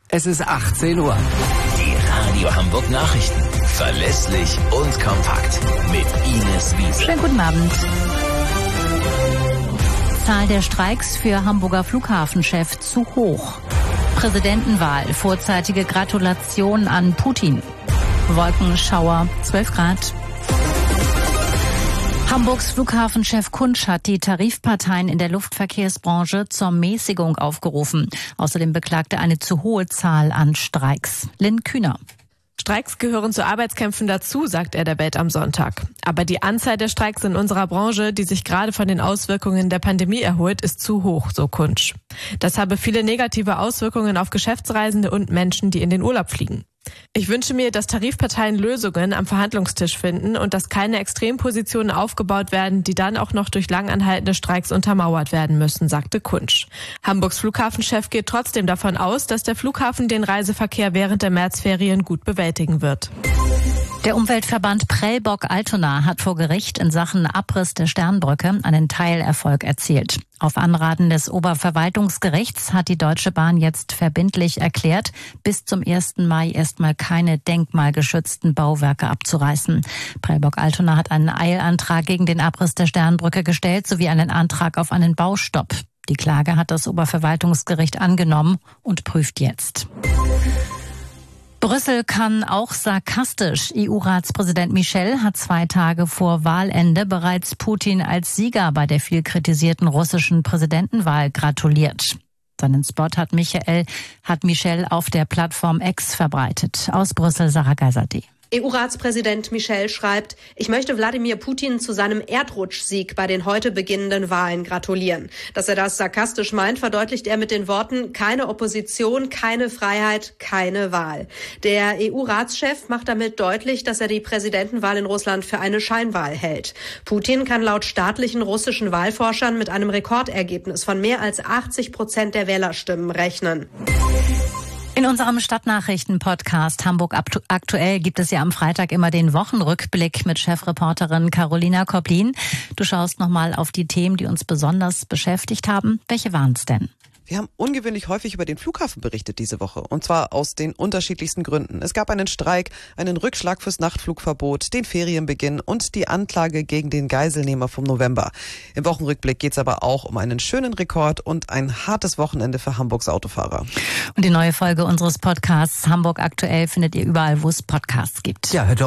Es ist 18 Uhr. Die Radio Hamburg Nachrichten. Verlässlich und kompakt. Mit Ines Wiesel. Schönen guten Abend. Zahl der Streiks für Hamburger Flughafenchef zu hoch. Präsidentenwahl, vorzeitige Gratulation an Putin. Wolkenschauer, 12 Grad. Hamburgs Flughafenchef Kunsch hat die Tarifparteien in der Luftverkehrsbranche zur Mäßigung aufgerufen. Außerdem beklagte er eine zu hohe Zahl an Streiks. Lynn Kühner. Streiks gehören zu Arbeitskämpfen dazu, sagt er der Welt am Sonntag. Aber die Anzahl der Streiks in unserer Branche, die sich gerade von den Auswirkungen der Pandemie erholt, ist zu hoch, so Kunsch. Das habe viele negative Auswirkungen auf Geschäftsreisende und Menschen, die in den Urlaub fliegen. Ich wünsche mir, dass Tarifparteien Lösungen am Verhandlungstisch finden und dass keine Extrempositionen aufgebaut werden, die dann auch noch durch langanhaltende Streiks untermauert werden müssen, sagte Kunsch. Hamburgs Flughafenchef geht trotzdem davon aus, dass der Flughafen den Reiseverkehr während der Märzferien gut bewältigen wird. Der Umweltverband Prellbock-Altona hat vor Gericht in Sachen Abriss der Sternbrücke einen Teilerfolg erzielt. Auf Anraten des Oberverwaltungsgerichts hat die Deutsche Bahn jetzt verbindlich erklärt, bis zum 1. Mai erstmal keine denkmalgeschützten Bauwerke abzureißen. Prellbock-Altona hat einen Eilantrag gegen den Abriss der Sternbrücke gestellt, sowie einen Antrag auf einen Baustopp. Die Klage hat das Oberverwaltungsgericht angenommen und prüft jetzt. Brüssel kann auch sarkastisch. EU-Ratspräsident Michel hat 2 Tage vor Wahlende bereits Putin als Sieger bei der viel kritisierten russischen Präsidentenwahl gratuliert. Seinen Spot hat Michel auf der Plattform X verbreitet. Aus Brüssel, Sarah Geiserde. EU-Ratspräsident Michel schreibt, ich möchte Wladimir Putin zu seinem Erdrutschsieg bei den heute beginnenden Wahlen gratulieren. Dass er das sarkastisch meint, verdeutlicht er mit den Worten, keine Opposition, keine Freiheit, keine Wahl. Der EU-Ratschef macht damit deutlich, dass er die Präsidentenwahl in Russland für eine Scheinwahl hält. Putin kann laut staatlichen russischen Wahlforschern mit einem Rekordergebnis von mehr als 80% der Wählerstimmen rechnen. In unserem Stadtnachrichten-Podcast Hamburg aktuell gibt es ja am Freitag immer den Wochenrückblick mit Chefreporterin Carolina Koplin. Du schaust nochmal auf die Themen, die uns besonders beschäftigt haben. Welche waren es denn? Wir haben ungewöhnlich häufig über den Flughafen berichtet diese Woche. Und zwar aus den unterschiedlichsten Gründen. Es gab einen Streik, einen Rückschlag fürs Nachtflugverbot, den Ferienbeginn und die Anklage gegen den Geiselnehmer vom November. Im Wochenrückblick geht es aber auch um einen schönen Rekord und ein hartes Wochenende für Hamburgs Autofahrer. Und die neue Folge unseres Podcasts Hamburg aktuell findet ihr überall, wo es Podcasts gibt. Ja, hört